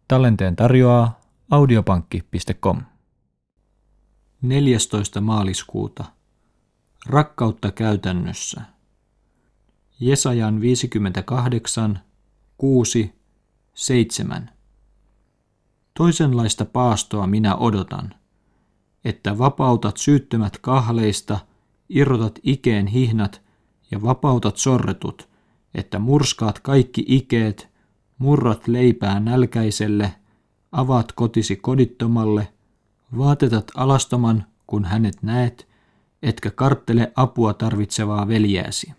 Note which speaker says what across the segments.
Speaker 1: Tallenteen tarjoaa audiopankki.com. 14. maaliskuuta. Rakkautta käytännössä. Jesajan 58, 6, 7. Toisenlaista paastoa minä odotan, että vapautat syyttömät kahleista, irrotat ikeen hihnat ja vapautat sorretut, että murskaat kaikki ikeet, murrat leipää nälkäiselle, avaat kotisi kodittomalle, vaatetat alastoman, kun hänet näet, etkä karttele apua tarvitsevaa veljääsi.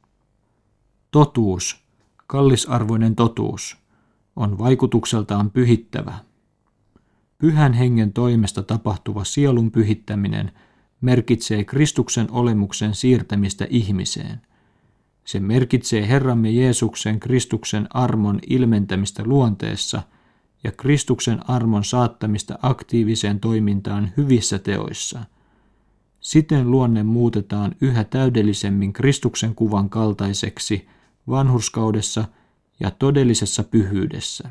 Speaker 1: Totuus, kallisarvoinen totuus, on vaikutukseltaan pyhittävä. Pyhän hengen toimesta tapahtuva sielun pyhittäminen merkitsee Kristuksen olemuksen siirtämistä ihmiseen. Se merkitsee Herramme Jeesuksen Kristuksen armon ilmentämistä luonteessa ja Kristuksen armon saattamista aktiiviseen toimintaan hyvissä teoissa. Siten luonne muutetaan yhä täydellisemmin Kristuksen kuvan kaltaiseksi vanhurskaudessa ja todellisessa pyhyydessä.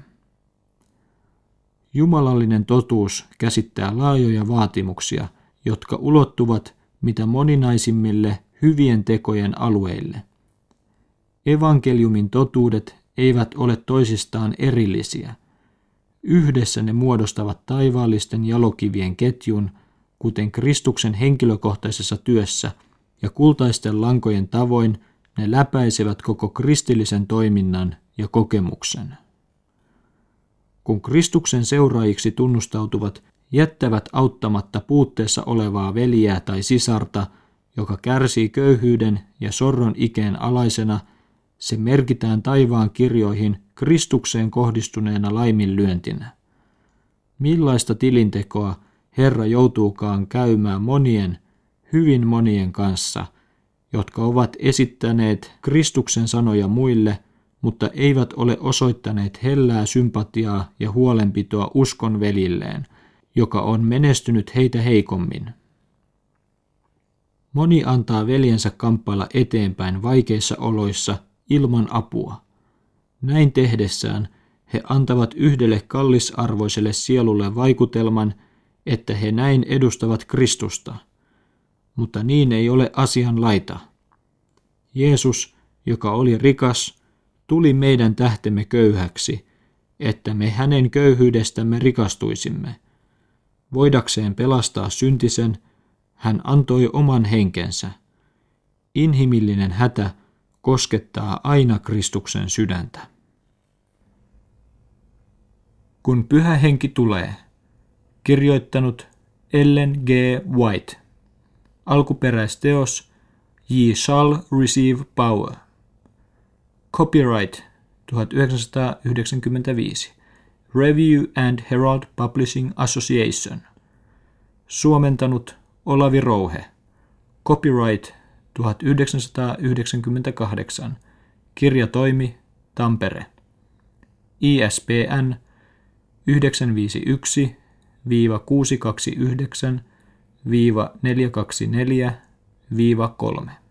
Speaker 1: Jumalallinen totuus käsittää laajoja vaatimuksia, jotka ulottuvat mitä moninaisimmille hyvien tekojen alueille. Evankeliumin totuudet eivät ole toisistaan erillisiä. Yhdessä ne muodostavat taivaallisten jalokivien ketjun, kuten Kristuksen henkilökohtaisessa työssä, ja kultaisten lankojen tavoin ne läpäisevät koko kristillisen toiminnan ja kokemuksen. Kun Kristuksen seuraajiksi tunnustautuvat jättävät auttamatta puutteessa olevaa veljää tai sisarta, joka kärsii köyhyyden ja sorron ikeen alaisena, se merkitään taivaan kirjoihin Kristukseen kohdistuneena laiminlyöntinä. Millaista tilintekoa Herra joutuukaan käymään hyvin monien kanssa, jotka ovat esittäneet Kristuksen sanoja muille, mutta eivät ole osoittaneet hellää sympatiaa ja huolenpitoa uskon veljilleen, joka on menestynyt heitä heikommin. Moni antaa veljensä kamppailla eteenpäin vaikeissa oloissa ilman apua. Näin tehdessään he antavat yhdelle kallisarvoiselle sielulle vaikutelman, että he näin edustavat Kristusta. Mutta niin ei ole asian laita. Jeesus, joka oli rikas, tuli meidän tähtemme köyhäksi, että me hänen köyhyydestämme rikastuisimme. Voidakseen pelastaa syntisen, hän antoi oman henkensä. Inhimillinen hätä koskettaa aina Kristuksen sydäntä. Kun Pyhä Henki tulee. Kirjoittanut Ellen G. White. Alkuperäisteos Ye shall receive power. Copyright 1995. Review and Herald Publishing Association. Suomentanut Olavi Rouhe. Copyright 1998. Kirjatoimi Tampere. ISBN 951-629-424-3